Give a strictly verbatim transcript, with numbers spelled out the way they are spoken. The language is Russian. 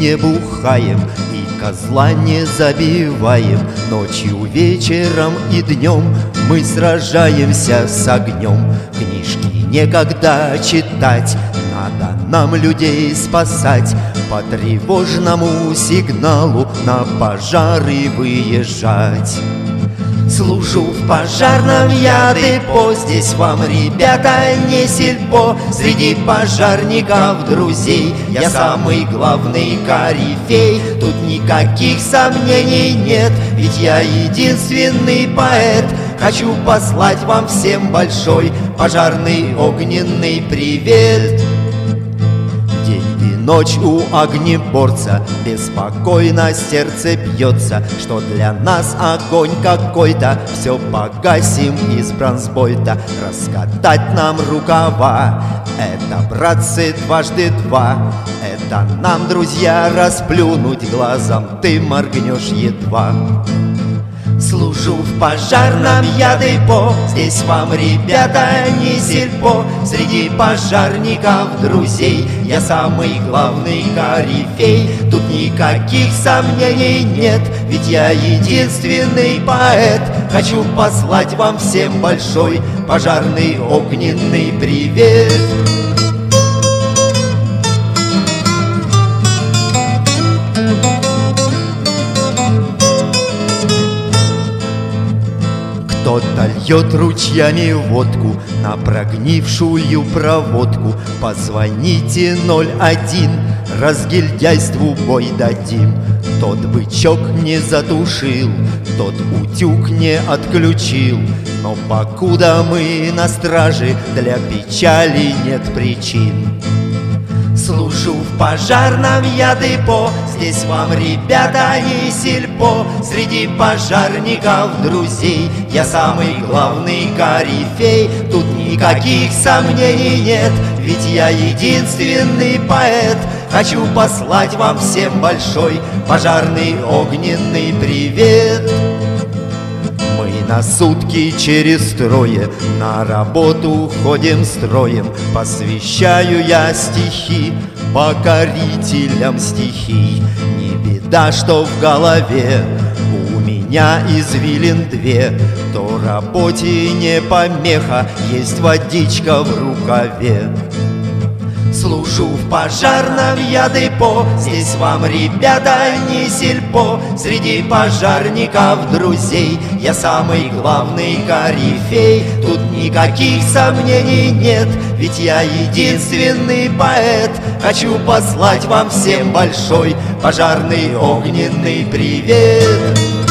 не бухаем и козла не забиваем. Ночью, вечером и днем мы сражаемся с огнем. Книжки некогда читать, надо нам людей спасать. По тревожному сигналу на пожары выезжать. Служу в пожарном я депо, здесь вам, ребята, не сельпо. Среди пожарников друзей я самый главный корифей. Тут никаких сомнений нет, ведь я единственный поэт. Хочу послать вам всем большой пожарный огненный привет. День и ночь у огнеборца беспокойно сердце бьется, что для нас огонь какой-то, все погасим из бронзбойта. Раскатать нам рукава — это, братцы, дважды два. Это нам, друзья, расплюнуть глазом ты моргнешь едва. Служу в пожарном я депо, здесь вам, ребята, не сельпо. Среди пожарников друзей я самый главный корифей. Тут никаких сомнений нет, ведь я единственный поэт. Хочу послать вам всем большой пожарный огненный привет. Кто-то льет ручьями водку на прогнившую проводку. Позвоните ноль один, разгильдяйству бой дадим. Тот бычок не затушил, тот утюг не отключил. Но покуда мы на страже, для печали нет причин. Служу в пожарном я депо, здесь вам, ребята, не сельпо. Среди пожарников друзей я самый главный корифей. Тут никаких сомнений нет, ведь я единственный поэт. Хочу послать вам всем большой пожарный огненный привет. Мы на сутки через трое на работу ходим строем. Посвящаю я стихи покорителям стихий. Не беда, что в голове у меня извилин две, то работе не помеха, есть водичка в рукаве. Служу в пожарном я депо, здесь вам, ребята, не сельпо. Среди пожарников друзей я самый главный корифей. Тут никаких сомнений нет, ведь я единственный поэт. Хочу послать вам всем большой пожарный огненный привет.